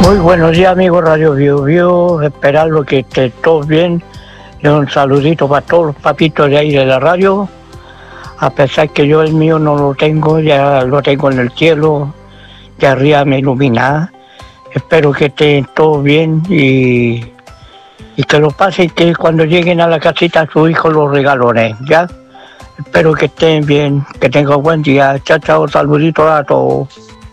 Muy buenos días, amigos Radio Bio, esperando que esté todo bien. Y un saludito para todos los papitos de ahí de la radio. A pesar que yo el mío no lo tengo, ya lo tengo en el cielo, de arriba me ilumina. Espero que estén todos bien y que lo pasen, que cuando lleguen a la casita su hijo los regalones, ¿ya? Espero que estén bien, que tengan buen día. Chao, chao, saluditos a todos.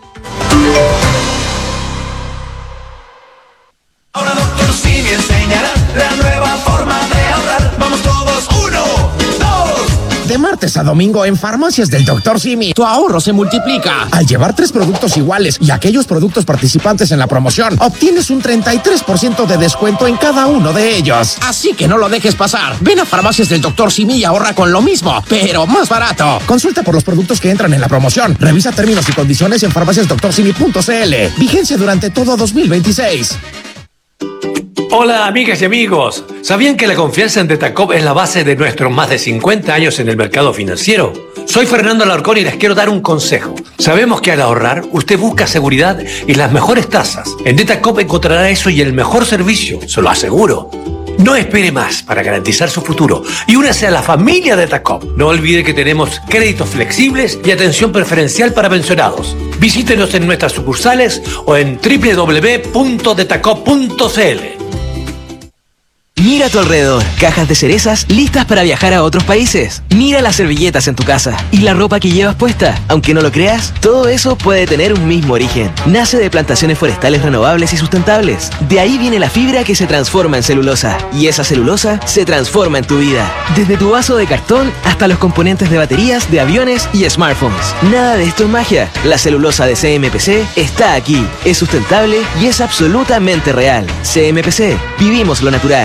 Ahora Doctor Simi enseñará la nueva forma de ahorrar. Vamos todos, 1, 2. De martes a domingo en Farmacias del Dr. Simi, tu ahorro se multiplica. Al llevar 3 productos iguales y aquellos productos participantes en la promoción, obtienes un 33% de descuento en cada uno de ellos. Así que no lo dejes pasar. Ven a Farmacias del Dr. Simi y ahorra con lo mismo, pero más barato. Consulta por los productos que entran en la promoción. Revisa términos y condiciones en farmaciasdoctorsimi.cl. Vigencia durante todo 2026. Hola amigas y amigos, ¿sabían que la confianza en Detacop es la base de nuestros más de 50 años en el mercado financiero? Soy Fernando Alarcón y les quiero dar un consejo. Sabemos que al ahorrar usted busca seguridad y las mejores tasas. En Detacop encontrará eso y el mejor servicio, se lo aseguro. No espere más para garantizar su futuro y únase a la familia Detacop. No olvide que tenemos créditos flexibles y atención preferencial para pensionados. Visítenos en nuestras sucursales o en www.detacop.cl. Mira a tu alrededor, cajas de cerezas listas para viajar a otros países. Mira las servilletas en tu casa y la ropa que llevas puesta. Aunque no lo creas, todo eso puede tener un mismo origen. Nace de plantaciones forestales renovables y sustentables. De ahí viene la fibra que se transforma en celulosa. Y esa celulosa se transforma en tu vida. Desde tu vaso de cartón hasta los componentes de baterías, de aviones y smartphones. Nada de esto es magia. La celulosa de CMPC está aquí. Es sustentable y es absolutamente real. CMPC, vivimos lo natural.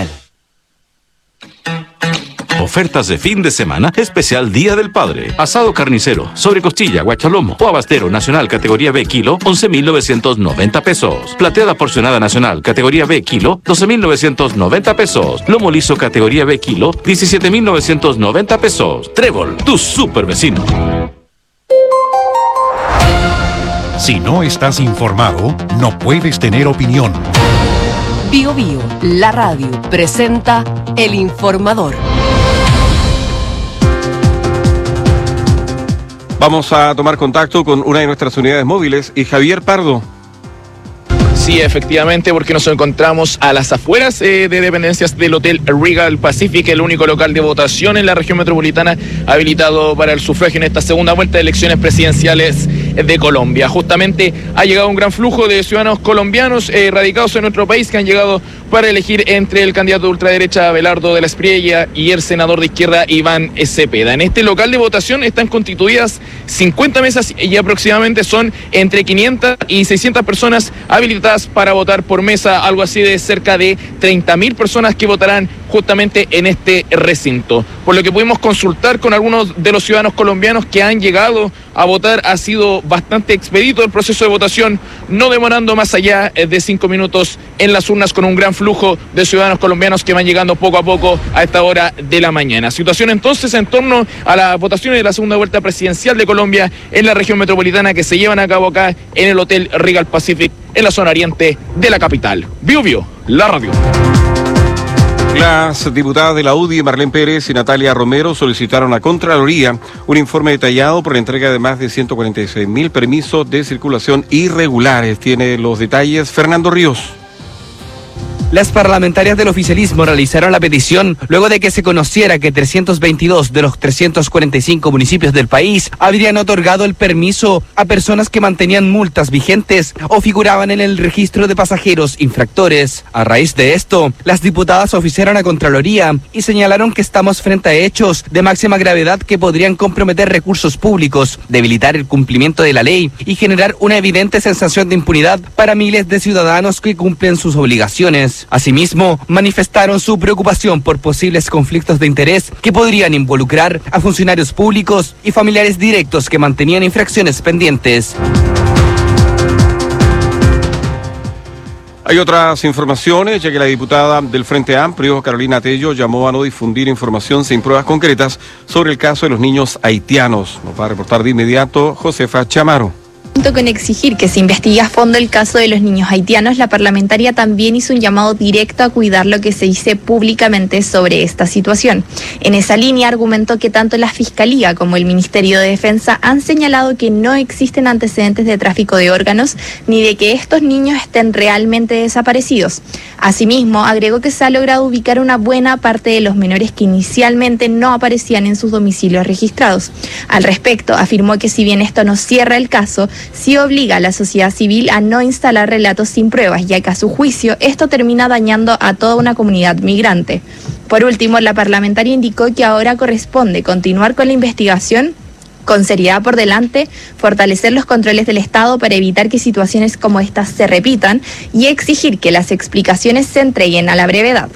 Ofertas de fin de semana, especial Día del Padre. Asado carnicero, sobrecostilla, guachalomo o abastero nacional categoría B kilo, 11,990 pesos. Plateada porcionada nacional categoría B kilo, 12,990 pesos. Lomo liso categoría B kilo, 17,990 pesos. Trébol, tu super vecino. Si no estás informado, no puedes tener opinión. Bio Bio, la radio, presenta El Informador. Vamos a tomar contacto con una de nuestras unidades móviles y Javier Pardo. Sí, efectivamente, porque nos encontramos a las afueras de dependencias del Hotel Regal Pacific, el único local de votación en la región metropolitana habilitado para el sufragio en esta segunda vuelta de elecciones presidenciales de Colombia. Justamente ha llegado un gran flujo de ciudadanos colombianos radicados en nuestro país que han llegado para elegir entre el candidato de ultraderecha Abelardo de la Espriella y el senador de izquierda Iván Cepeda. En este local de votación están constituidas 50 mesas y aproximadamente son entre 500 y 600 personas habilitadas para votar por mesa, algo así de cerca de 30.000 personas que votarán justamente en este recinto. Por lo que pudimos consultar con algunos de los ciudadanos colombianos que han llegado a votar, ha sido bastante expedito el proceso de votación, no demorando más allá de 5 minutos en las urnas, con un gran flujo de ciudadanos colombianos que van llegando poco a poco a esta hora de la mañana. Situación entonces en torno a las votaciones de la segunda vuelta presidencial de Colombia en la región metropolitana que se llevan a cabo acá en el Hotel Regal Pacific en la zona oriente de la capital. Bio Bio, la radio. Las diputadas de la UDI, Marlene Pérez y Natalia Romero, solicitaron a Contraloría un informe detallado por la entrega de más de 146.000 permisos de circulación irregulares. Tiene los detalles Fernando Ríos. Las parlamentarias del oficialismo realizaron la petición luego de que se conociera que 322 de los 345 municipios del país habrían otorgado el permiso a personas que mantenían multas vigentes o figuraban en el registro de pasajeros infractores. A raíz de esto, las diputadas oficiaron a Contraloría y señalaron que estamos frente a hechos de máxima gravedad que podrían comprometer recursos públicos, debilitar el cumplimiento de la ley y generar una evidente sensación de impunidad para miles de ciudadanos que cumplen sus obligaciones. Asimismo, manifestaron su preocupación por posibles conflictos de interés que podrían involucrar a funcionarios públicos y familiares directos que mantenían infracciones pendientes. Hay otras informaciones, ya que la diputada del Frente Amplio, Carolina Tello, llamó a no difundir información sin pruebas concretas sobre el caso de los niños haitianos. Nos va a reportar de inmediato Josefa Chamaro. Junto con exigir que se investigue a fondo el caso de los niños haitianos, la parlamentaria también hizo un llamado directo a cuidar lo que se dice públicamente sobre esta situación. En esa línea argumentó que tanto la Fiscalía como el Ministerio de Defensa han señalado que no existen antecedentes de tráfico de órganos ni de que estos niños estén realmente desaparecidos. Asimismo, agregó que se ha logrado ubicar una buena parte de los menores que inicialmente no aparecían en sus domicilios registrados. Al respecto, afirmó que si bien esto no cierra el caso, sí obliga a la sociedad civil a no instalar relatos sin pruebas, ya que a su juicio esto termina dañando a toda una comunidad migrante. Por último, la parlamentaria indicó que ahora corresponde continuar con la investigación con seriedad por delante, fortalecer los controles del Estado para evitar que situaciones como estas se repitan y exigir que las explicaciones se entreguen a la brevedad.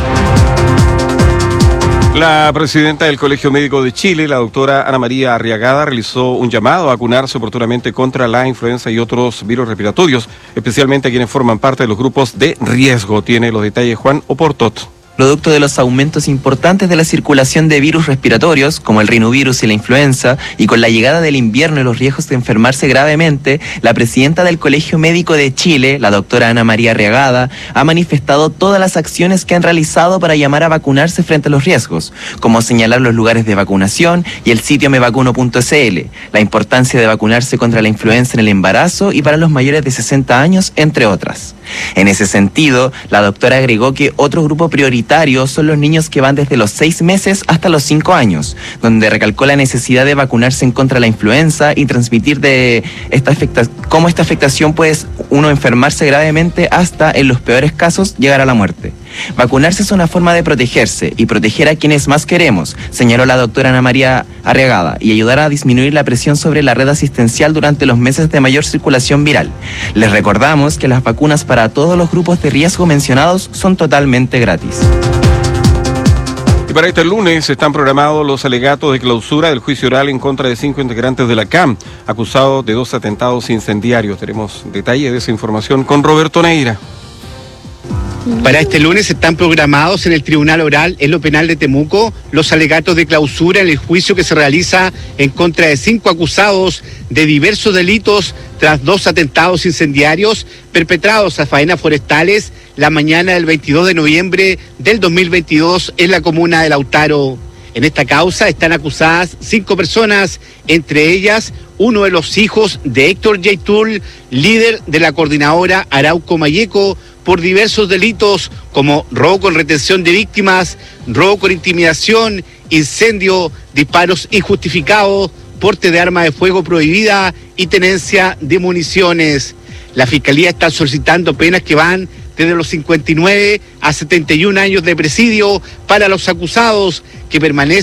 La presidenta del Colegio Médico de Chile, la doctora Ana María Arriagada, realizó un llamado a vacunarse oportunamente contra la influenza y otros virus respiratorios, especialmente a quienes forman parte de los grupos de riesgo. Tiene los detalles Juan Oportot. Producto de los aumentos importantes de la circulación de virus respiratorios, como el rinovirus y la influenza, y con la llegada del invierno y los riesgos de enfermarse gravemente, la presidenta del Colegio Médico de Chile, la doctora Ana María Arriagada, ha manifestado todas las acciones que han realizado para llamar a vacunarse frente a los riesgos, como señalar los lugares de vacunación y el sitio mevacuno.cl, la importancia de vacunarse contra la influenza en el embarazo y para los mayores de 60 años, entre otras. En ese sentido, la doctora agregó que otro grupo prioritario son los niños que van desde los 6 meses hasta los 5 años, donde recalcó la necesidad de vacunarse en contra de la influenza y transmitir de cómo esta afectación puede uno enfermarse gravemente hasta, en los peores casos, llegar a la muerte. Vacunarse es una forma de protegerse y proteger a quienes más queremos, señaló la doctora Ana María Arriagada, y ayudar a disminuir la presión sobre la red asistencial durante los meses de mayor circulación viral. Les recordamos que las vacunas para todos los grupos de riesgo mencionados son totalmente gratis. Y para este lunes están programados los alegatos de clausura del juicio oral en contra de 5 integrantes de la CAM, acusados de 2 atentados incendiarios. Tenemos detalles de esa información con Roberto Neira. Para este lunes están programados en el Tribunal Oral en lo Penal de Temuco los alegatos de clausura en el juicio que se realiza en contra de 5 acusados de diversos delitos tras 2 atentados incendiarios perpetrados a faenas forestales la mañana del 22 de noviembre del 2022 en la comuna de Lautaro. En esta causa están acusadas 5 personas, entre ellas uno de los hijos de Héctor Yaitul, líder de la coordinadora Arauco Mayeco, por diversos delitos como robo con retención de víctimas, robo con intimidación, incendio, disparos injustificados, porte de arma de fuego prohibida y tenencia de municiones. La Fiscalía está solicitando penas que van desde los 59 a 71 años de presidio para los acusados que permanecen.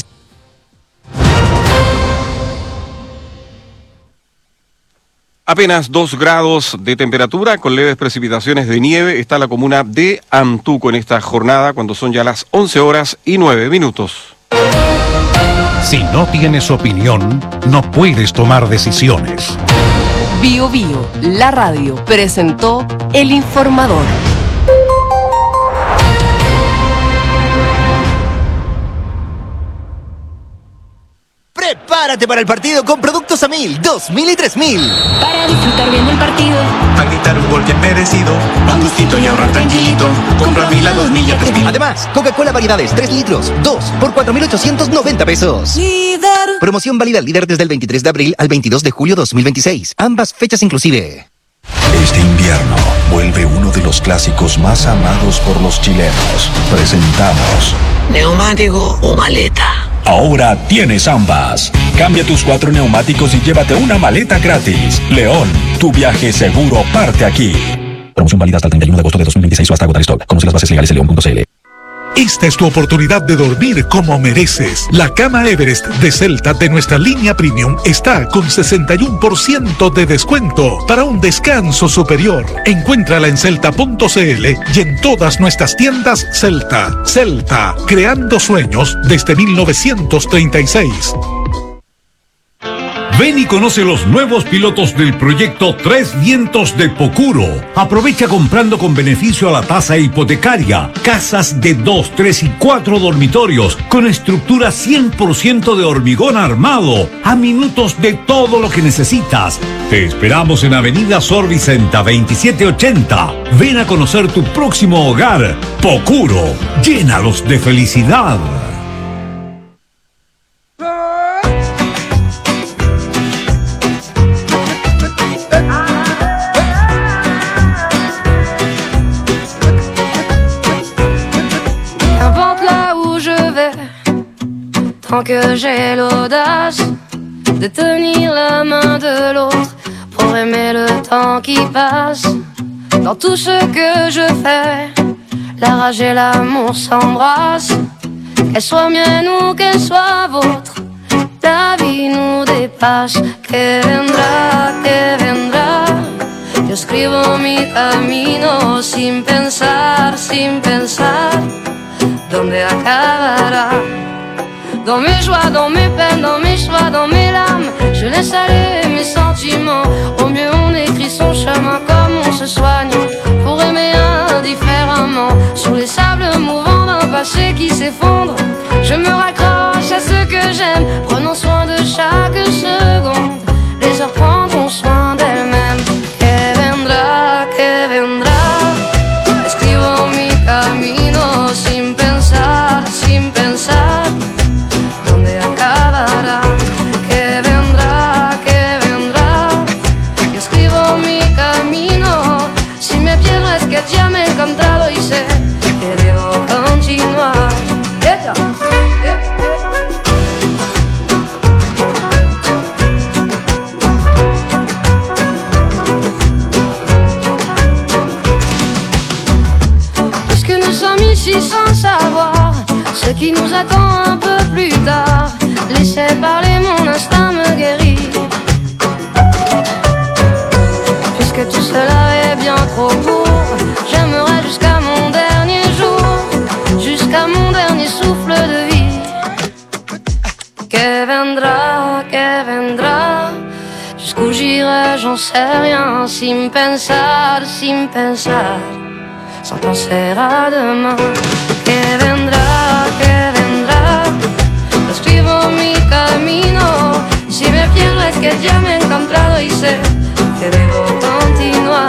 Apenas 2 grados de temperatura con leves precipitaciones de nieve está la comuna de Antuco en esta jornada cuando son ya las 11:09. Si no tienes opinión, no puedes tomar decisiones. Bio Bio, la radio, presentó El Informador. Prepárate para el partido con productos a 1000, 2000 y 3000. Para disfrutar bien del partido. Para gritar un gol bien merecido. Un gustito y ahorrar tranquilito. Compra 1000 a 2000 y a 3000. Además, Coca-Cola variedades 3 litros, 2 por 4.890 pesos. Líder. Promoción válida líder desde el 23 de abril al 22 de julio 2026. Ambas fechas inclusive. Este invierno vuelve uno de los clásicos más amados por los chilenos. Presentamos ¿neumático o maleta? Ahora tienes ambas. Cambia tus 4 neumáticos y llévate una maleta gratis. León, tu viaje seguro parte aquí. Promoción válida hasta el 31 de agosto de 2026 o hasta agotar stock. Conoce las bases legales en león.cl. Esta es tu oportunidad de dormir como mereces. La cama Everest de Celta de nuestra línea premium está con 61% de descuento para un descanso superior. Encuéntrala en celta.cl y en todas nuestras tiendas Celta. Celta, creando sueños desde 1936. Ven y conoce los nuevos pilotos del proyecto Tres Vientos de Pocuro. Aprovecha comprando con beneficio a la tasa hipotecaria. Casas de 2, 3 y 4 dormitorios con estructura 100% de hormigón armado. A minutos de todo lo que necesitas. Te esperamos en Avenida Sor Vicenta 2780. Ven a conocer tu próximo hogar. Pocuro. Llénalos de felicidad. Tant que j'ai l'audace de tenir la main de l'autre pour aimer le temps qui passe. Dans tout ce que je fais, la rage et l'amour s'embrassent. Qu'elle soit mienne ou qu'elle soit vôtre, la vie nous dépasse. Que vendrá, yo escribo mi camino sin pensar, dónde acabará. Dans mes joies, dans mes peines, dans mes choix, dans mes larmes, je laisse aller mes sentiments. Au mieux on écrit son chemin comme on se soigne pour aimer indifféremment. Sur les sables mouvants d'un passé qui s'effondre, je me raccroche à ce que j'aime, prenant soin de chaque seconde. Les heures prendront soin d'elles-mêmes. Que vendrá, escribo mi camino sin pensar, dónde acabará. Que vendrá, yo escribo mi camino. Si me pierdo es que ya me he encontrado y sé que debo continuar. Puisque nous sommes ici sans savoir ce qui nous attend un peu plus tard, laissez parler, mon instinct me guérit. Puisque tout cela est bien trop court, j'aimerais jusqu'à mon dernier jour, jusqu'à mon dernier souffle de vie. Que vendrá, jusqu'où j'irai, j'en sais rien, sin pensar, sans penser à demain. Que vendrá, escribo mi camino. Si me pierdo es que ya me he encontrado y sé que debo continuar.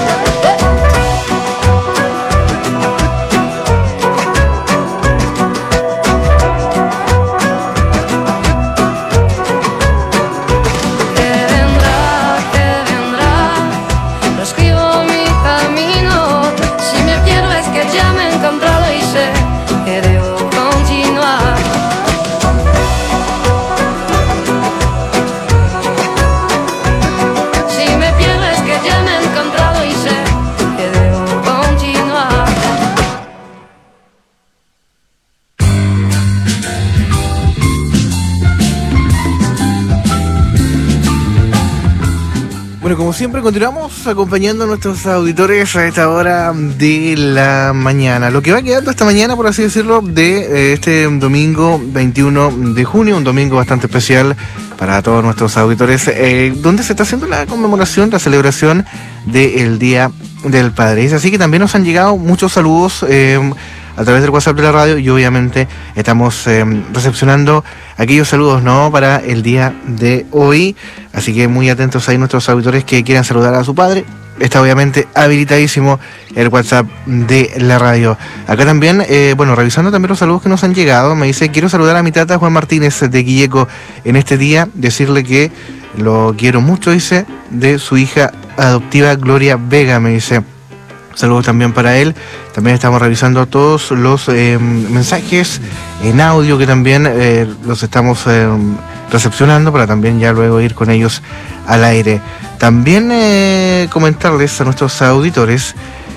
Bueno, como siempre continuamos acompañando a nuestros auditores a esta hora de la mañana. Lo que va quedando esta mañana, por así decirlo, de este domingo 21 de junio, un domingo bastante especial para todos nuestros auditores, donde se está haciendo la conmemoración, la celebración del Día del Padre. Es así que también nos han llegado muchos saludos a través del WhatsApp de la radio y obviamente estamos recepcionando aquellos saludos, ¿no?, para el día de hoy. Así que muy atentos ahí nuestros auditores que quieran saludar a su padre. Está obviamente habilitadísimo el WhatsApp de la radio. Acá también, revisando también los saludos que nos han llegado, me dice: quiero saludar a mi tata Juan Martínez de Quilleco en este día, decirle que lo quiero mucho, dice, de su hija adoptiva Gloria Vega, me dice. Saludos también para él. También estamos revisando todos los mensajes en audio que también los estamos recepcionando para también ya luego ir con ellos al aire. También comentarles a nuestros auditores,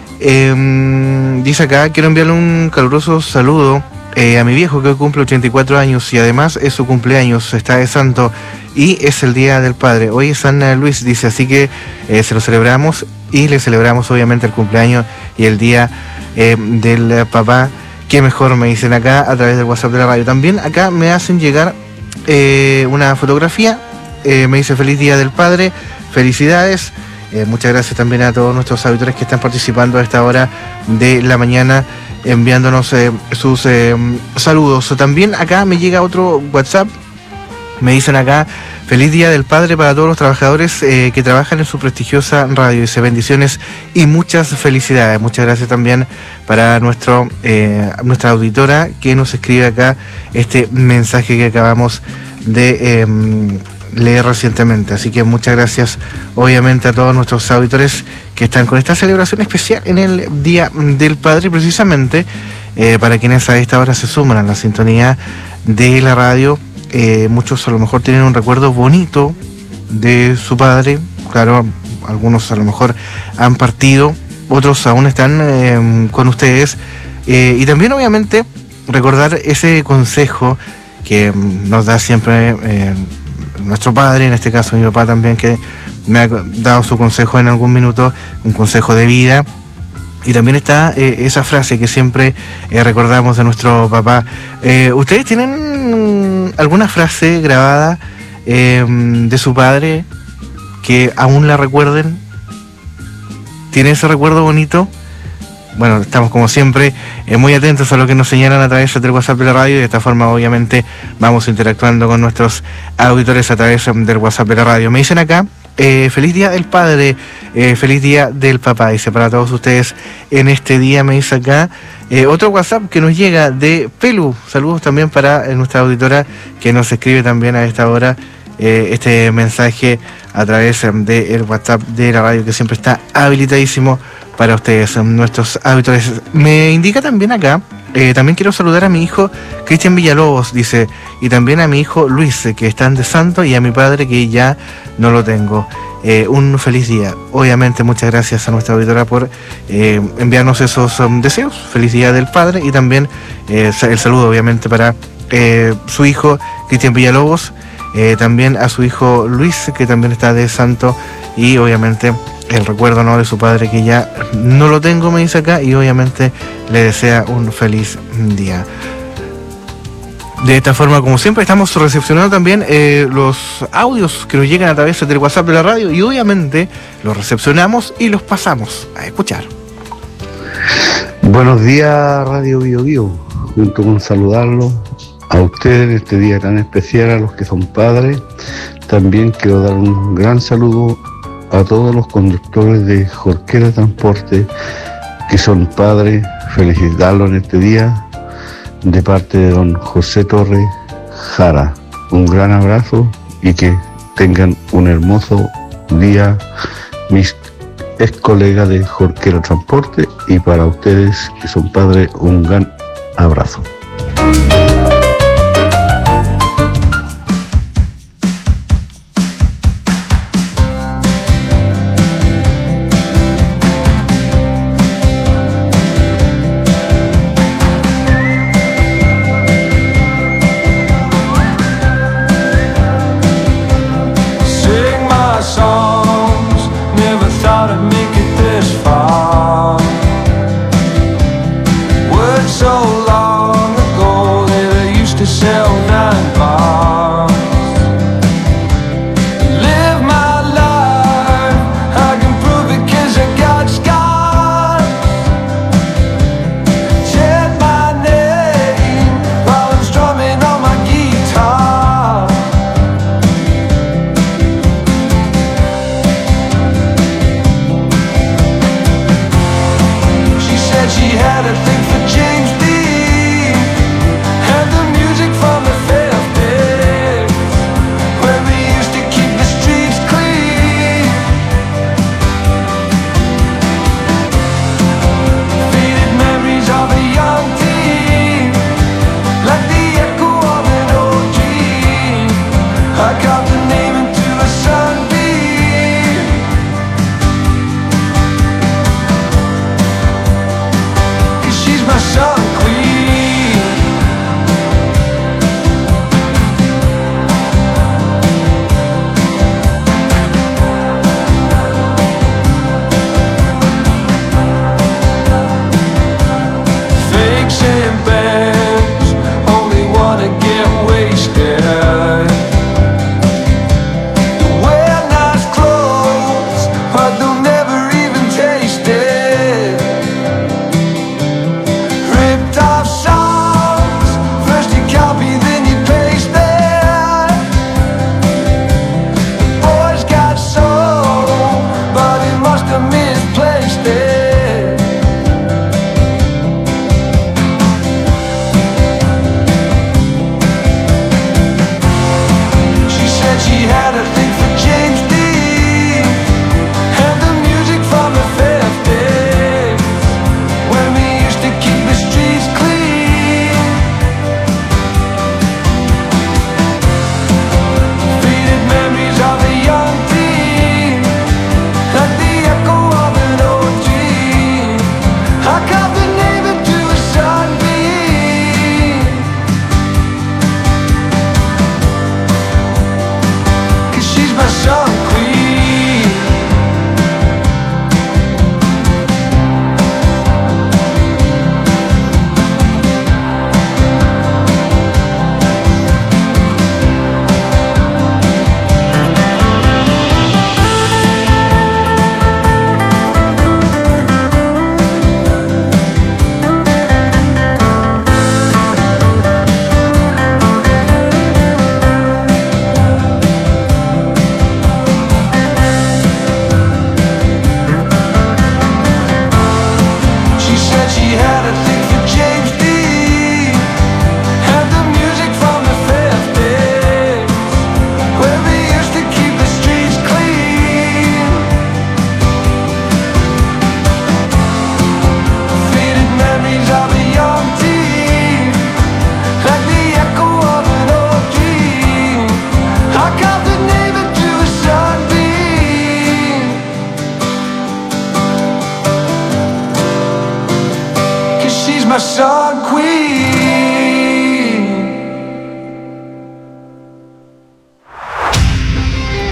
dice acá: quiero enviarle un caluroso saludo a mi viejo que hoy cumple 84 años y además es su cumpleaños, está de santo y es el Día del Padre. Hoy es San Luis, dice, así que se lo celebramos y le celebramos obviamente el cumpleaños y el Día del Papá. Qué mejor, me dicen acá a través del WhatsApp de la radio. También acá me hacen llegar una fotografía me dice feliz Día del Padre, felicidades. Muchas gracias también a todos nuestros auditores que están participando a esta hora de la mañana, enviándonos sus saludos. También acá me llega otro WhatsApp, me dicen acá, feliz Día del Padre para todos los trabajadores que trabajan en su prestigiosa radio. Dice bendiciones y muchas felicidades. Muchas gracias también para nuestra auditora que nos escribe acá este mensaje que acabamos de leer recientemente. Así que muchas gracias obviamente a todos nuestros auditores que están con esta celebración especial en el Día del Padre, y precisamente para quienes a esta hora se suman a la sintonía de la radio. Muchos a lo mejor tienen un recuerdo bonito de su padre. Claro, algunos a lo mejor han partido, otros aún están con ustedes, y también obviamente recordar ese consejo que nos da siempre nuestro padre, en este caso mi papá también, que me ha dado su consejo en algún minuto, un consejo de vida. Y también está esa frase que siempre recordamos de nuestro papá. ¿Ustedes tienen alguna frase grabada de su padre que aún la recuerden? ¿Tienen ese recuerdo bonito? Bueno, estamos como siempre muy atentos a lo que nos señalan a través del WhatsApp de la radio, y de esta forma obviamente vamos interactuando con nuestros auditores a través del WhatsApp de la radio. Me dicen acá, feliz Día del Padre, feliz Día del Papá, dice para todos ustedes en este día. Me dice acá otro WhatsApp que nos llega de Pelu. Saludos también para nuestra auditora que nos escribe también a esta hora este mensaje a través del WhatsApp de la radio, que siempre está habilitadísimo para ustedes, nuestros auditores. Me indica también acá, también quiero saludar a mi hijo Cristian Villalobos, dice, y también a mi hijo Luis, que están de santo, y a mi padre, que ya no lo tengo. Un feliz día. Obviamente muchas gracias a nuestra auditora por enviarnos esos deseos. Feliz Día del Padre, y también el saludo obviamente para su hijo Cristian Villalobos, también a su hijo Luis, que también está de santo, y obviamente el recuerdo, ¿no?, de su padre, que ya no lo tengo, me dice acá, y obviamente le desea un feliz día. De esta forma, como siempre, estamos recepcionando también los audios que nos llegan a través del WhatsApp de la radio, y obviamente los recepcionamos y los pasamos a escuchar. Buenos días, Radio Bio Bio. Junto con saludarlos a ustedes en este día tan especial, a los que son padres, también quiero dar un gran saludo a todos los conductores de Jorquera Transporte que son padres. Felicitarlos en este día de parte de don José Torres Jara. Un gran abrazo y que tengan un hermoso día mis ex colegas de Jorquera Transporte, y para ustedes que son padres un gran abrazo. So long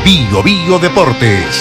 Bio Bio Deportes.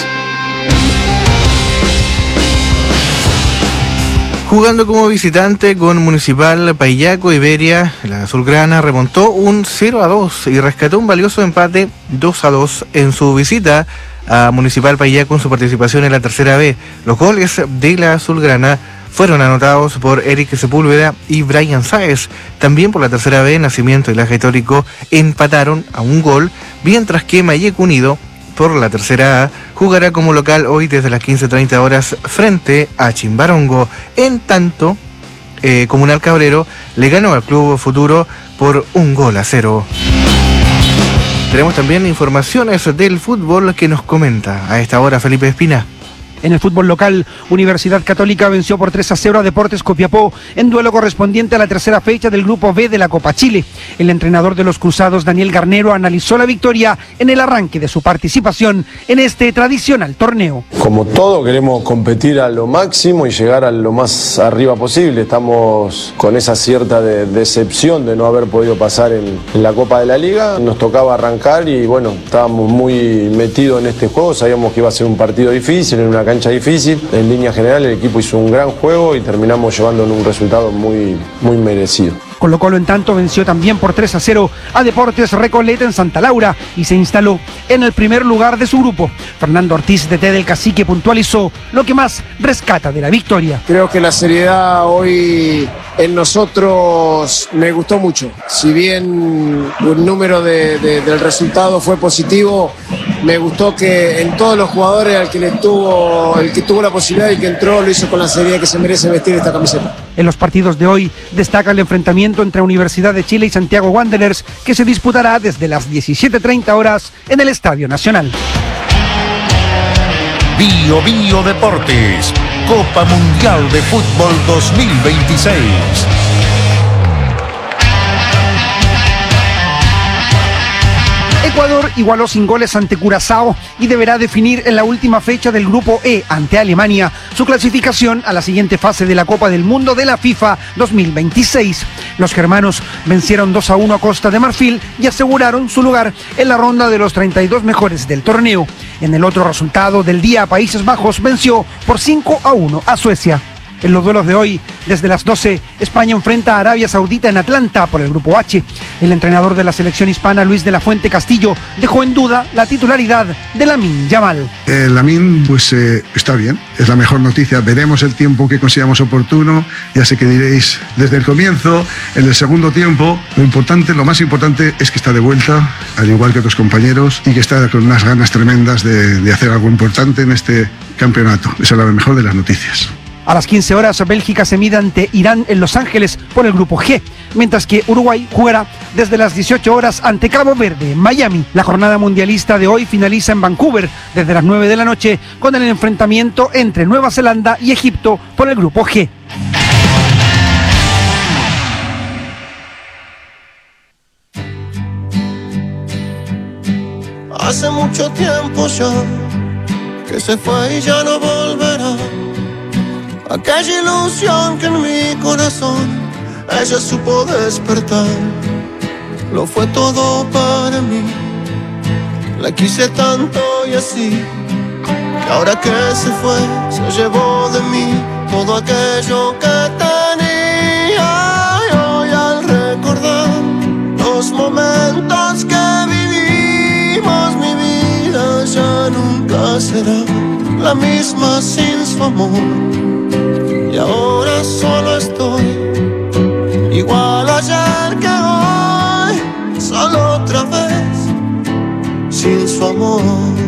Jugando como visitante con Municipal Paillaco, Iberia, la azulgrana remontó un 0-2 y rescató un valioso empate 2-2 en su visita a Municipal Paillaco en su participación en la tercera B. Los goles de la azulgrana fueron anotados por Eric Sepúlveda y Brian Sáez. También por la tercera B, Nacimiento y Laja Histórico empataron a un gol, mientras que Mayeco Unido, por la tercera A, jugará como local hoy desde las 15:30 horas frente a Chimbarongo. En tanto, Comunal Cabrero le ganó al Club Futuro por 1-0. Tenemos también informaciones del fútbol que nos comenta a esta hora Felipe Espina. En el fútbol local, Universidad Católica venció por 3-0 a Deportes Copiapó en duelo correspondiente a la tercera fecha del Grupo B de la Copa Chile. El entrenador de los Cruzados, Daniel Garnero, analizó la victoria en el arranque de su participación en este tradicional torneo. Como todo, queremos competir a lo máximo y llegar a lo más arriba posible. Estamos con esa cierta decepción de no haber podido pasar en la Copa de la Liga. Nos tocaba arrancar y bueno, estábamos muy metidos en este juego. Sabíamos que iba a ser un partido difícil, en una cancha difícil. En línea general el equipo hizo un gran juego y terminamos llevándonos un resultado muy merecido. Colo-Colo en tanto venció también por 3-0 a Deportes Recoleta en Santa Laura y se instaló en el primer lugar de su grupo. Fernando Ortiz, DT del Cacique, puntualizó lo que más rescata de la victoria. Creo que la seriedad hoy en nosotros me gustó mucho. Si bien el número del resultado fue positivo, me gustó que en todos los jugadores el que tuvo la posibilidad y que entró lo hizo con la seriedad que se merece vestir esta camiseta. En los partidos de hoy destaca el enfrentamiento entre Universidad de Chile y Santiago Wanderers, que se disputará desde las 17:30 horas en el Estadio Nacional. Bio Bio Deportes, Copa Mundial de Fútbol 2026. Ecuador igualó sin goles ante Curazao y deberá definir en la última fecha del Grupo E ante Alemania su clasificación a la siguiente fase de la Copa del Mundo de la FIFA 2026. Los germanos vencieron 2-1 a Costa de Marfil y aseguraron su lugar en la ronda de los 32 mejores del torneo. En el otro resultado del día, Países Bajos venció por 5-1 a Suecia. En los duelos de hoy, desde las 12, España enfrenta a Arabia Saudita en Atlanta por el Grupo H. El entrenador de la selección hispana, Luis de la Fuente Castillo, dejó en duda la titularidad de Lamine Yamal. Lamine, pues está bien, es la mejor noticia. Veremos el tiempo que consideramos oportuno. Ya sé que diréis desde el comienzo, en el segundo tiempo, lo más importante es que está de vuelta, al igual que otros compañeros, y que está con unas ganas tremendas de hacer algo importante en este campeonato. Esa es la mejor de las noticias. A las 15 horas, Bélgica se mide ante Irán en Los Ángeles por el Grupo G, mientras que Uruguay jugará desde las 18 horas ante Cabo Verde, Miami. La jornada mundialista de hoy finaliza en Vancouver desde las 9 de la noche con el enfrentamiento entre Nueva Zelanda y Egipto por el Grupo G. Hace mucho tiempo ya que se fue y ya no volverá. Aquella ilusión que en mi corazón ella supo despertar. Lo fue todo para mí. La quise tanto y así, que ahora que se fue, se llevó de mí todo aquello que tenía. Y hoy al recordar los momentos que vivimos, mi vida ya nunca será la misma sin su amor. Y ahora solo estoy igual ayer que hoy, solo otra vez sin su amor.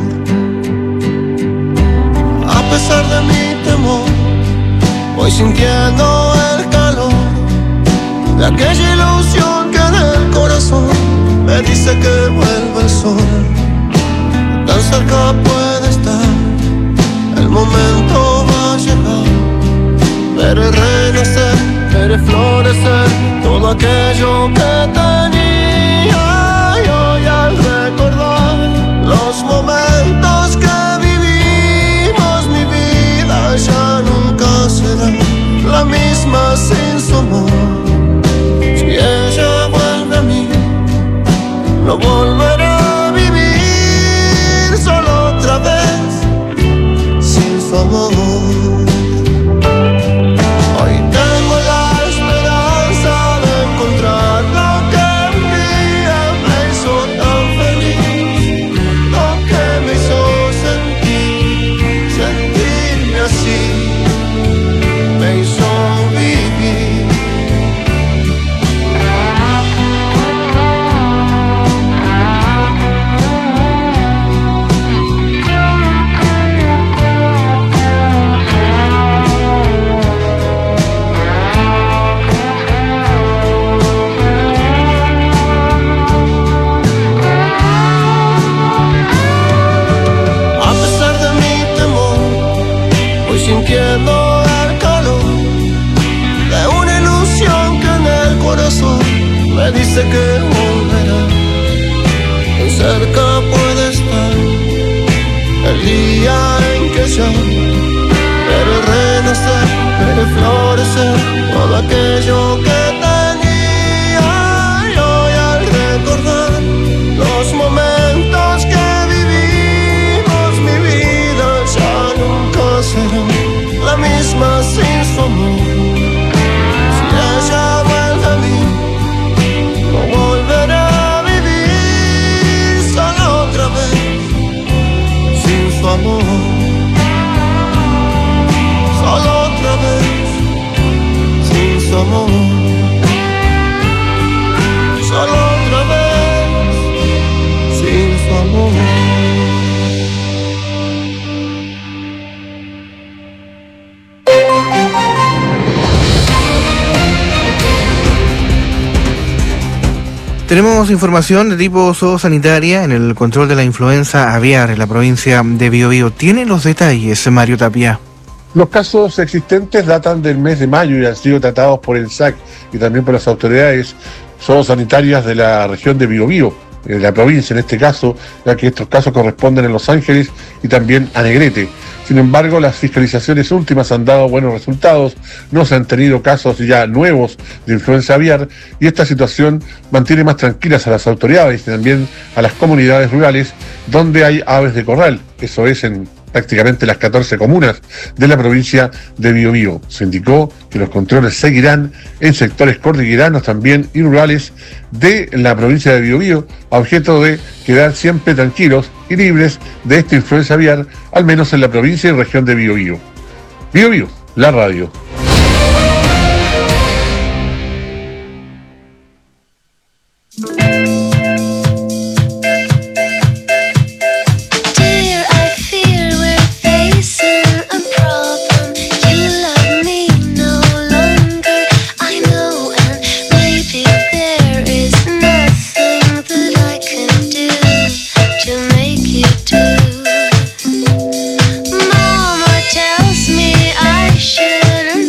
A pesar de mi temor, voy sintiendo el calor de aquella ilusión que en el corazón me dice que vuelve el sol. Tan cerca puede estar, el momento va a llegar. Veré renacer, veré florecer todo aquello que tenía. Y hoy al recordar los momentos que vivimos, mi vida ya nunca será la misma sin su amor. Si ella vuelve a mí, no volveré a vivir solo. me dice que volverá. Tan cerca puede estar el día en que yo veré renacer, veré florecer todo aquello que tenía. Y hoy al recordar los momentos que vivimos, mi vida ya nunca será la misma sin su amor. Si ella vuelve a mí, no volveré a vivir solo otra vez sin su amor. Solo otra vez sin su amor. Solo otra vez sin su amor. Tenemos información de tipo zoosanitaria en el control de la influenza aviar en la provincia de Biobío. ¿Tiene los detalles, Mario Tapia? Los casos existentes datan del mes de mayo y han sido tratados por el SAC y también por las autoridades zoosanitarias de la región de Biobío, de la provincia en este caso, ya que estos casos corresponden a Los Ángeles y también a Negrete. Sin embargo, las fiscalizaciones últimas han dado buenos resultados, no se han tenido casos ya nuevos de influenza aviar y esta situación mantiene más tranquilas a las autoridades y también a las comunidades rurales donde hay aves de corral, eso es en prácticamente las 14 comunas de la provincia de Biobío. Se indicó que los controles seguirán en sectores cordilleranos también y rurales de la provincia de Biobío, a objeto de quedar siempre tranquilos y libres de esta influenza aviar, al menos en la provincia y región de Biobío. Biobío, la radio. Mama tells me I shouldn't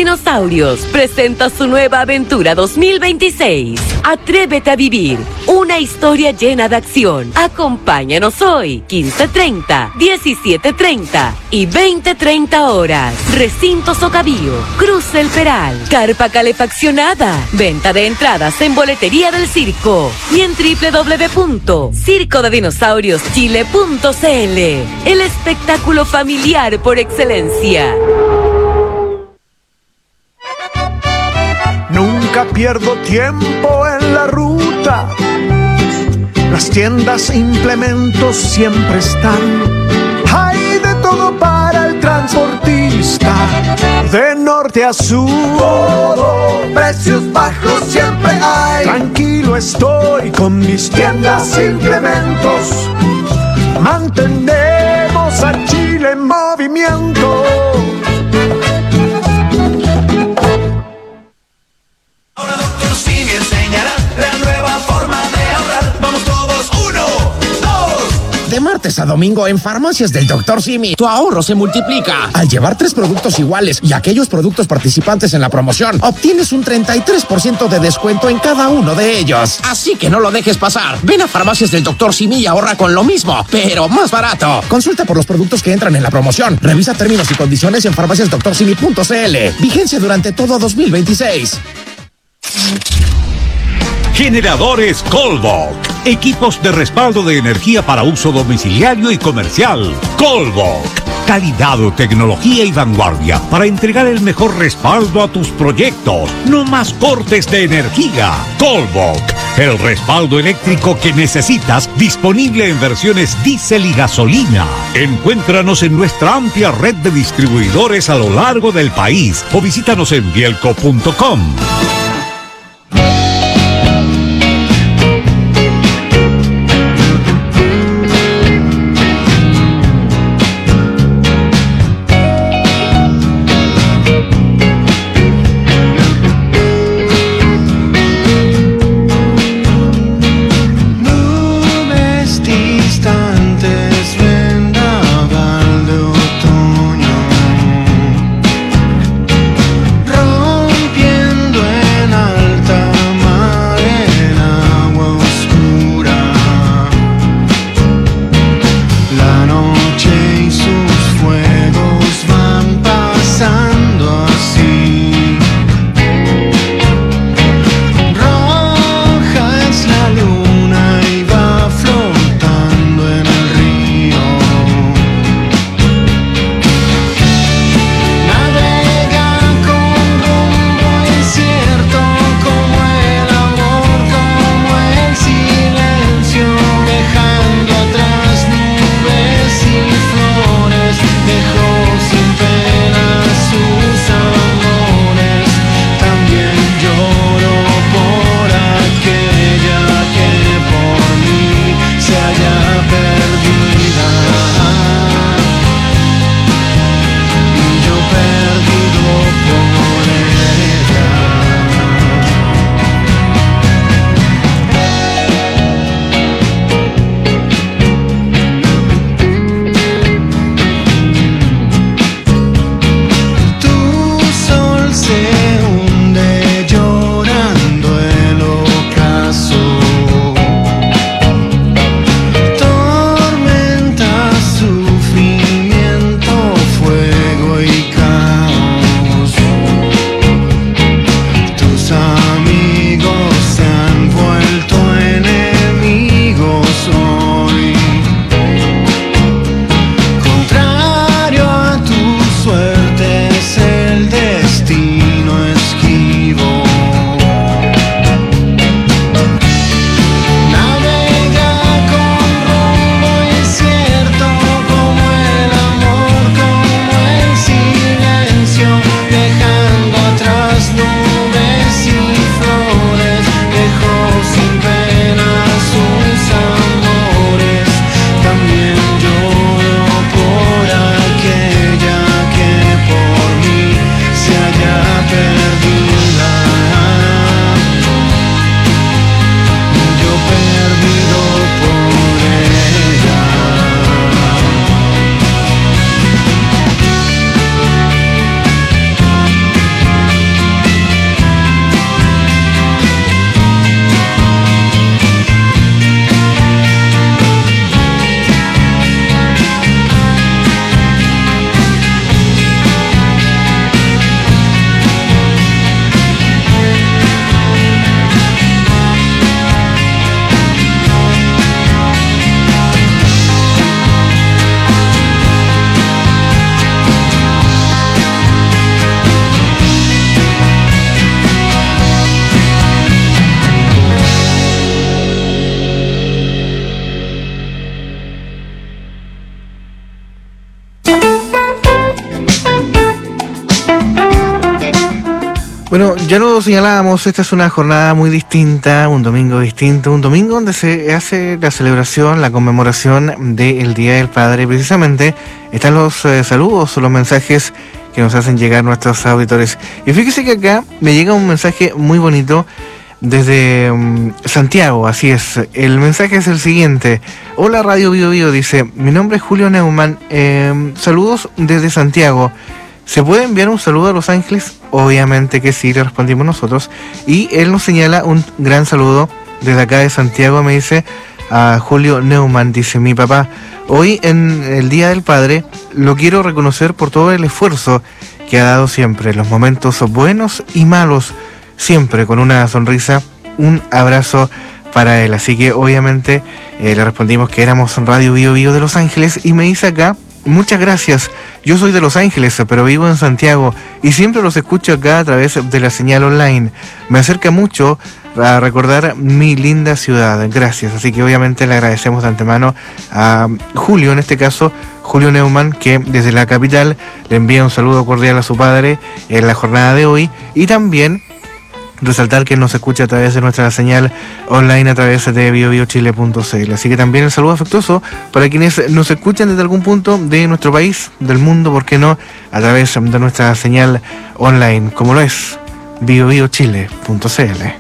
Dinosaurios presenta su nueva aventura 2026. Atrévete a vivir una historia llena de acción. Acompáñanos hoy, 15:30, 17:30 y 20:30 horas. Recinto Socabío, Cruz El Peral, carpa calefaccionada. Venta de entradas en Boletería del Circo y en www.circodedinosaurioschile.cl. El espectáculo familiar por excelencia. Nunca pierdo tiempo en la ruta. Las tiendas e implementos siempre están. Hay de todo para el transportista. De norte a sur, todo, precios bajos siempre hay. Tranquilo estoy con mis tiendas e implementos. Mantenemos a Chile en movimiento. Ahora Dr. Simi enseñará la nueva forma de ahorrar. Vamos todos, 1, 2. De martes a domingo en Farmacias del Dr. Simi, tu ahorro se multiplica. Al llevar 3 productos iguales y aquellos productos participantes en la promoción, obtienes un 33% de descuento en cada uno de ellos. Así que no lo dejes pasar. Ven a Farmacias del Dr. Simi y ahorra con lo mismo, pero más barato. Consulta por los productos que entran en la promoción. Revisa términos y condiciones en farmaciasdoctorsimi.cl. Vigencia durante todo 2026. Generadores Colvoc. Equipos de respaldo de energía para uso domiciliario y comercial. Colvoc. Calidad, tecnología y vanguardia para entregar el mejor respaldo a tus proyectos. No más cortes de energía. Colvoc. El respaldo eléctrico que necesitas, disponible en versiones diésel y gasolina. Encuéntranos en nuestra amplia red de distribuidores a lo largo del país o visítanos en bielco.com. Rompiendo Bueno, ya lo señalábamos, esta es una jornada muy distinta, un domingo distinto, un domingo donde se hace la celebración, la conmemoración del Día del Padre. Precisamente están los saludos, los mensajes que nos hacen llegar nuestros auditores. Y fíjese que acá me llega un mensaje muy bonito desde Santiago, así es. El mensaje es el siguiente. Hola Radio Bio Bio, dice, mi nombre es Julio Neumann, saludos desde Santiago. ¿Se puede enviar un saludo a Los Ángeles? Obviamente que sí, le respondimos nosotros. Y él nos señala un gran saludo desde acá de Santiago, me dice, a Julio Neumann, dice, mi papá, hoy en el Día del Padre lo quiero reconocer por todo el esfuerzo que ha dado siempre, los momentos buenos y malos, siempre con una sonrisa, un abrazo para él. Así que obviamente le respondimos que éramos Radio Bio Bio de Los Ángeles y me dice acá, muchas gracias, yo soy de Los Ángeles, pero vivo en Santiago y siempre los escucho acá a través de la señal online. Me acerca mucho a recordar mi linda ciudad. Gracias. Así que obviamente le agradecemos de antemano a Julio, en este caso Julio Neumann, que desde la capital le envía un saludo cordial a su padre en la jornada de hoy, y también resaltar que nos escucha a través de nuestra señal online a través de biobiochile.cl. Así que también el saludo afectuoso para quienes nos escuchan desde algún punto de nuestro país, del mundo, ¿por qué no?, a través de nuestra señal online, como lo es biobiochile.cl.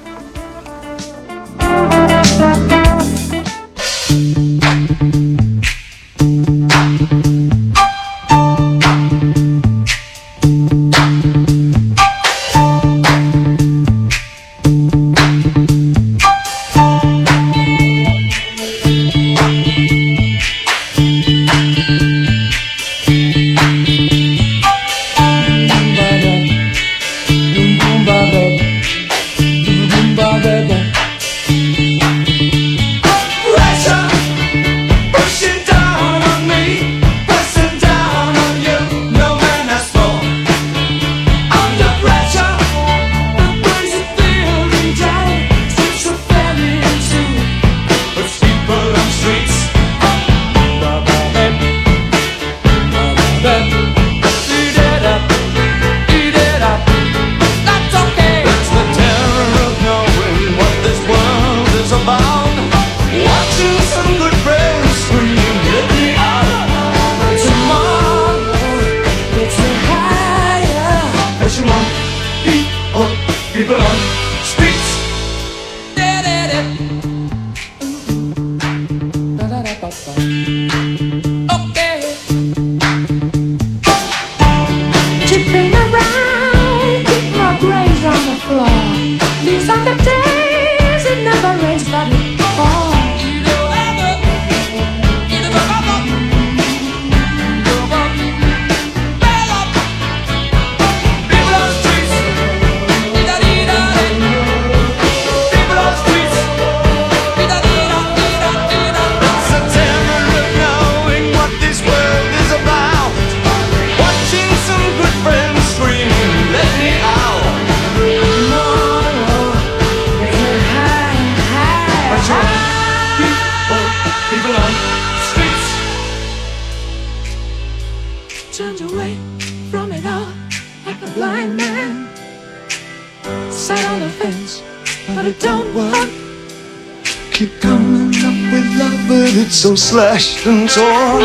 So slashed and torn.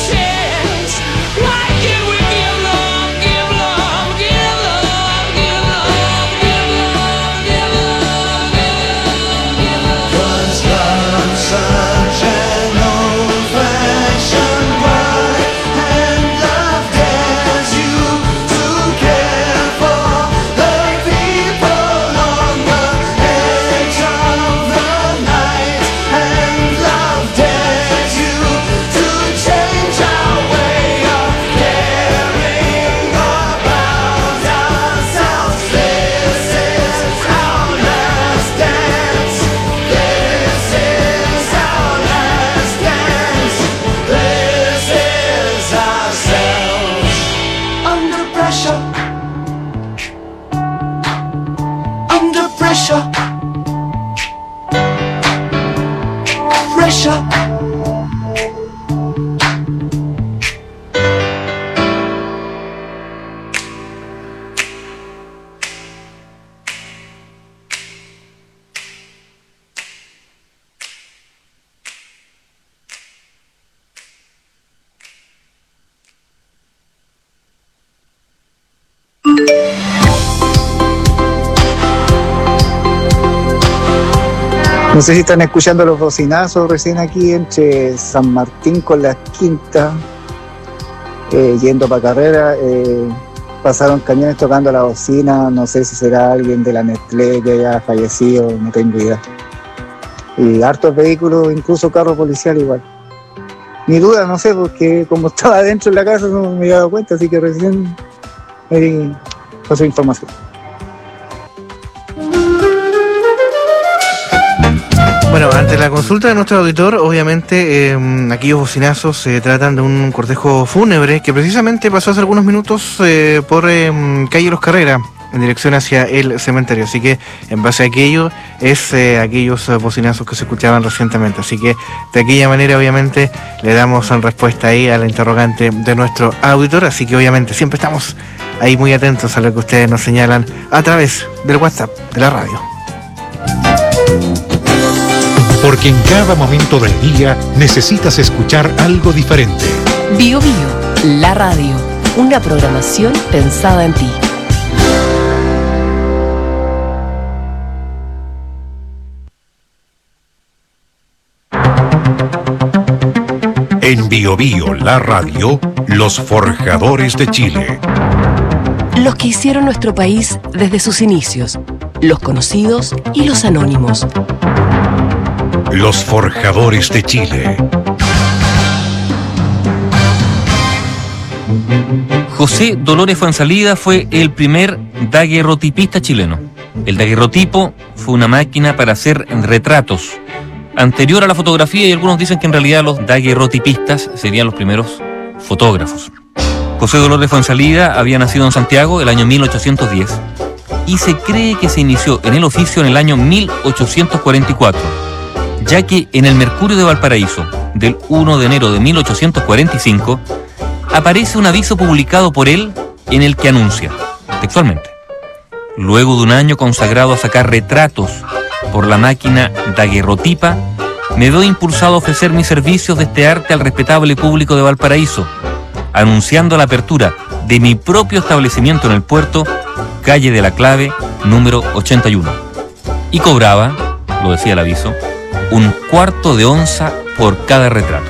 Give love. No sé si están escuchando los bocinazos recién aquí entre San Martín con las Quintas, yendo para Carrera. Pasaron camiones tocando la bocina, no sé si será alguien de la Nestlé que haya fallecido, no tengo idea. Y hartos vehículos, incluso carro policial igual. Ni duda, no sé, porque como estaba dentro de la casa no me había dado cuenta, así que recién me pasó información. Bueno, ante la consulta de nuestro auditor, obviamente aquellos bocinazos se tratan de un cortejo fúnebre que precisamente pasó hace algunos minutos por calle Los Carreras, en dirección hacia el cementerio. Así que en base a aquello es aquellos bocinazos que se escuchaban recientemente. Así que de aquella manera obviamente le damos respuesta ahí a la interrogante de nuestro auditor. Así que obviamente siempre estamos ahí muy atentos a lo que ustedes nos señalan a través del WhatsApp de la radio. Porque en cada momento del día necesitas escuchar algo diferente. Bio Bio, la radio. Una programación pensada en ti. En Bio Bio, la radio, los forjadores de Chile. Los que hicieron nuestro país desde sus inicios. Los conocidos y los anónimos. Los forjadores de Chile. José Dolores Fuenzalida fue el primer daguerrotipista chileno. El daguerrotipo fue una máquina para hacer retratos, anterior a la fotografía, y algunos dicen que en realidad los daguerrotipistas serían los primeros fotógrafos. José Dolores Fuenzalida había nacido en Santiago el año 1810 y se cree que se inició en el oficio en el año 1844, ya que en el Mercurio de Valparaíso, del 1 de enero de 1845, aparece un aviso publicado por él en el que anuncia, textualmente: luego de un año consagrado a sacar retratos por la máquina daguerrotipa, me veo impulsado a ofrecer mis servicios de este arte al respetable público de Valparaíso, anunciando la apertura de mi propio establecimiento en el puerto, calle de la Clave, número 81. Y cobraba, lo decía el aviso, 1/4 de onza por cada retrato.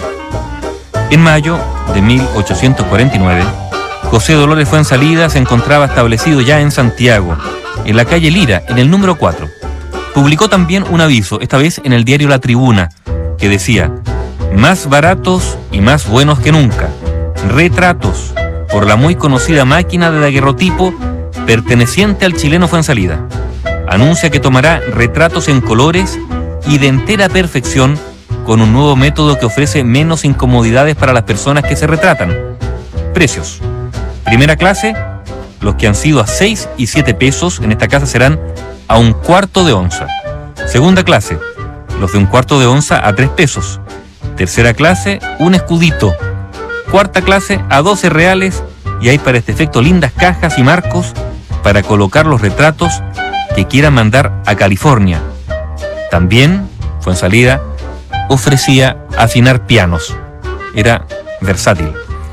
En mayo de 1849, José Dolores Fuenzalida se encontraba establecido ya en Santiago, en la calle Lira, en el número 4. Publicó también un aviso, esta vez en el diario La Tribuna, que decía: más baratos y más buenos que nunca, retratos por la muy conocida máquina de daguerrotipo perteneciente al chileno Fuenzalida. Anuncia que tomará retratos en colores y de entera perfección, con un nuevo método que ofrece menos incomodidades para las personas que se retratan. Precios: primera clase, los que han sido a 6 y 7 pesos, en esta casa serán a 1/4 de onza. Segunda clase, los de 1/4 de onza a 3 pesos. Tercera clase, un escudito. Cuarta clase, a 12 reales, y hay para este efecto lindas cajas y marcos para colocar los retratos que quieran mandar a California. También, Fuenzalida ofrecía afinar pianos. Era versátil.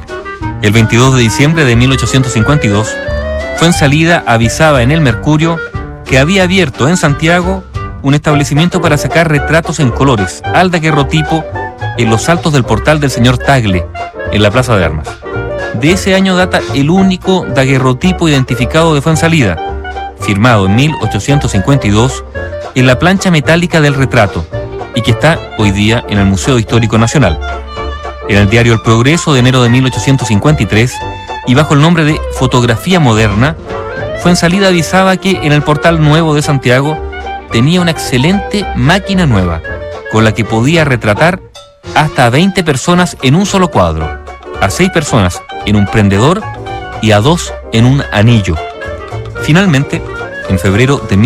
El 22 de diciembre de 1852, Fuenzalida avisaba en el Mercurio que había abierto en Santiago un establecimiento para sacar retratos en colores al daguerrotipo en los altos del portal del señor Tagle, en la Plaza de Armas. De ese año data el único daguerrotipo identificado de Fuenzalida, firmado en 1852 en la plancha metálica del retrato, y que está hoy día en el Museo Histórico Nacional. En el diario El Progreso de enero de 1853, y bajo el nombre de Fotografía Moderna, Fuenzalida avisaba que en el portal nuevo de Santiago tenía una excelente máquina nueva, con la que podía retratar hasta a 20 personas en un solo cuadro, a 6 personas en un prendedor y a 2 en un anillo. Finalmente, en febrero de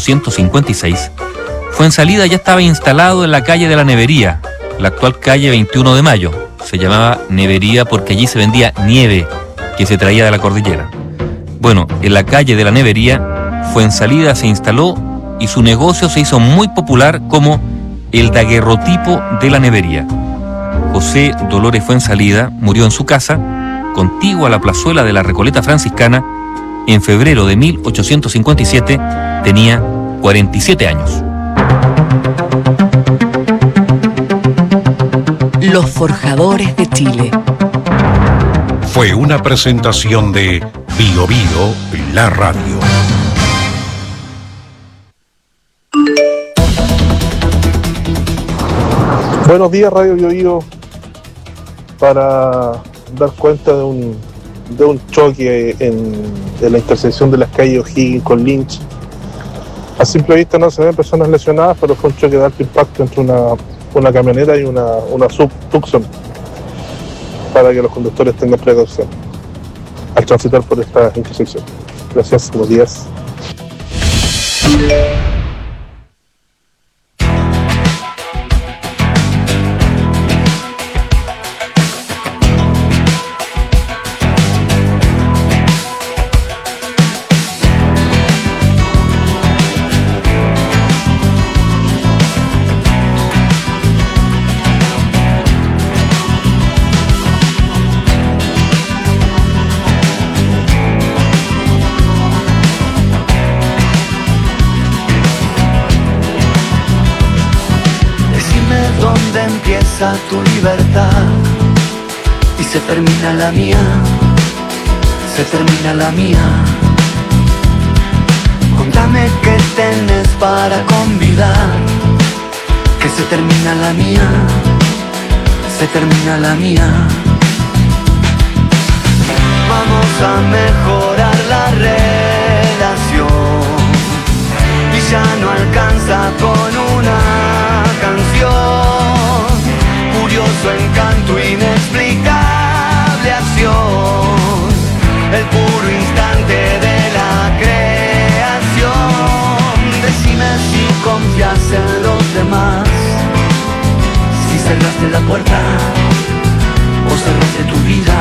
1856, Fuenzalida ya estaba instalado en la calle de la Nevería, la actual calle 21 de Mayo. Se llamaba Nevería porque allí se vendía nieve que se traía de la cordillera. Bueno, en la calle de la Nevería, Fuenzalida se instaló y su negocio se hizo muy popular como el daguerrotipo de la Nevería. José Dolores Fuenzalida murió en su casa, contigua a la plazuela de la Recoleta Franciscana, en febrero de 1857, tenía 47 años. Los Forjadores de Chile. Fue una presentación de Bio Bio, la radio. Buenos días, Radio Bio Bio. Para dar cuenta de un choque en la intersección de las calles O'Higgins con Lynch. A simple vista no se ven personas lesionadas, pero fue un choque de alto impacto entre una camioneta y una sub Tucson, para que los conductores tengan precaución al transitar por esta intersección. Gracias, buenos días. Tu libertad y se termina la mía, se termina la mía. Contame qué tenés para convidar, que se termina la mía, se termina la mía. Vamos a mejorar la relación y ya no alcanza con una canción. Curioso encanto, inexplicable acción, el puro instante de la creación. Decime si confías en los demás, si cerraste la puerta o cerraste tu vida.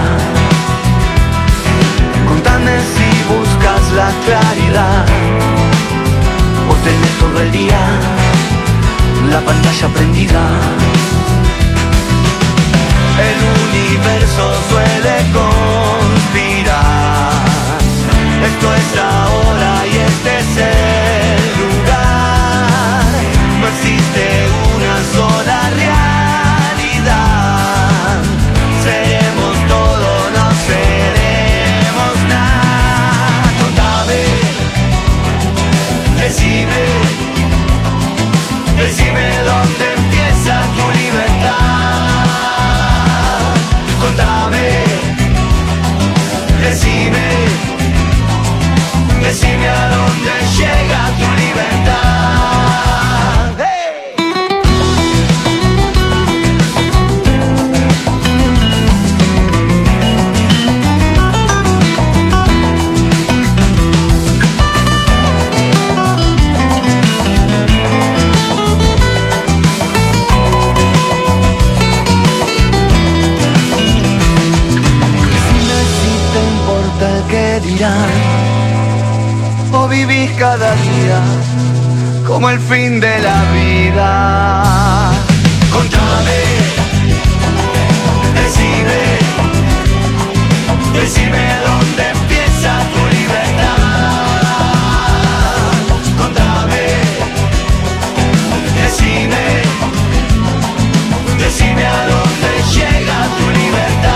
Contame si buscas la claridad o tenés todo el día la pantalla prendida. El universo suele conspirar. Esto es ahora y este es el lugar. No existe una sola realidad. Seremos todo, no seremos nada. Contame, decime dónde empieza tu libertad. Contame, decime a dónde llega tu libertad. ¡Hey! O vivís cada día como el fin de la vida. Contame, decime dónde empieza tu libertad. Contame, decime a dónde llega tu libertad.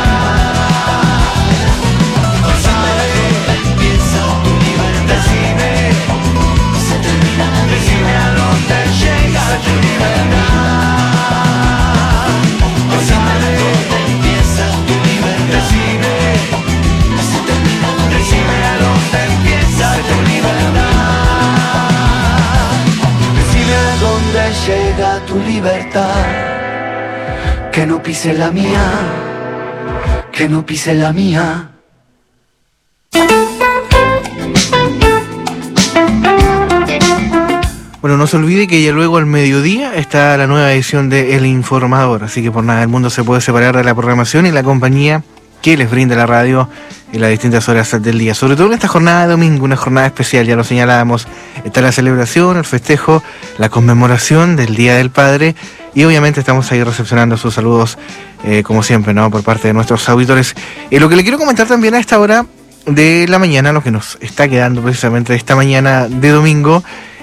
Decime a dónde llega tu libertad. Decime dónde empieza tu libertad. Decime a dónde empieza tu libertad. Decime a dónde llega tu libertad. Que no pise la mía, que no pise la mía. Bueno, no se olvide que ya luego al mediodía está la nueva edición de El Informador, así que por nada del mundo se puede separar de la programación y la compañía que les brinda la radio en las distintas horas del día. Sobre todo en esta jornada de domingo, una jornada especial, ya lo señalábamos, está la celebración, el festejo, la conmemoración del Día del Padre y obviamente estamos ahí recepcionando sus saludos, como siempre, ¿no?, por parte de nuestros auditores. Lo que le quiero comentar también a esta hora de la mañana, lo que nos está quedando precisamente esta mañana de domingo,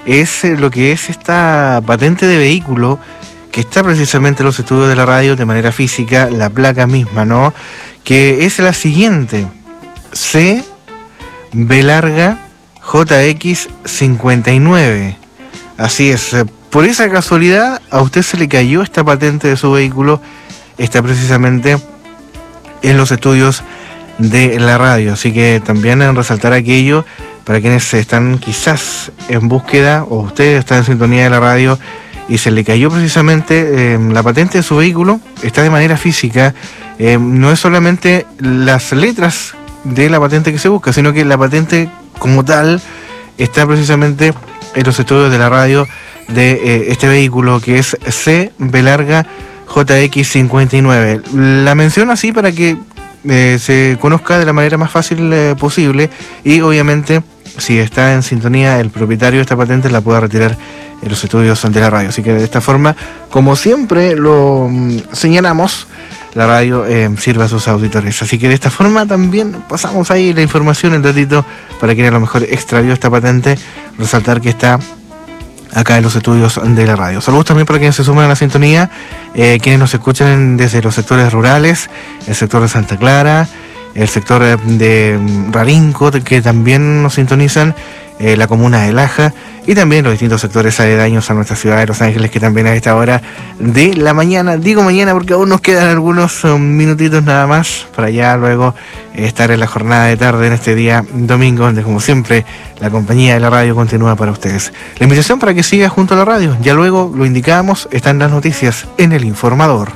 es lo que es esta patente de vehículo que está precisamente en los estudios de la radio de manera física, la placa misma, ¿no? Que es la siguiente: C B larga JX 59. Así es, por esa casualidad a usted se le cayó esta patente de su vehículo, está precisamente en los estudios de la radio, así que también en resaltar aquello para quienes están quizás en búsqueda o usted está en sintonía de la radio y se le cayó precisamente la patente de su vehículo, está de manera física, no es solamente las letras de la patente que se busca, sino que la patente como tal está precisamente en los estudios de la radio de este vehículo que es C B larga JX 59. La menciono así para que se conozca de la manera más fácil posible y obviamente si está en sintonía el propietario de esta patente la pueda retirar en los estudios de la radio. Así que de esta forma, como siempre lo señalamos, la radio sirve a sus auditores. Así que de esta forma también pasamos ahí la información, el datito, para quien a lo mejor extravió esta patente, resaltar que está acá en los estudios de la radio. Saludos también para quienes se suman a la sintonía, quienes nos escuchan desde los sectores rurales, el sector de Santa Clara, el sector de Rarinco, que también nos sintonizan, la comuna de Laja y también los distintos sectores aledaños a nuestra ciudad de Los Ángeles, que también a esta hora de la mañana, digo mañana porque aún nos quedan algunos minutitos nada más para ya luego estar en la jornada de tarde en este día domingo, donde como siempre la compañía de la radio continúa para ustedes. La invitación para que siga junto a la radio, ya luego lo indicamos, están las noticias en El Informador.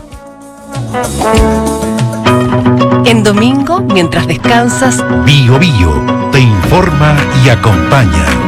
En domingo, mientras descansas, Bio Bio te informa y acompaña.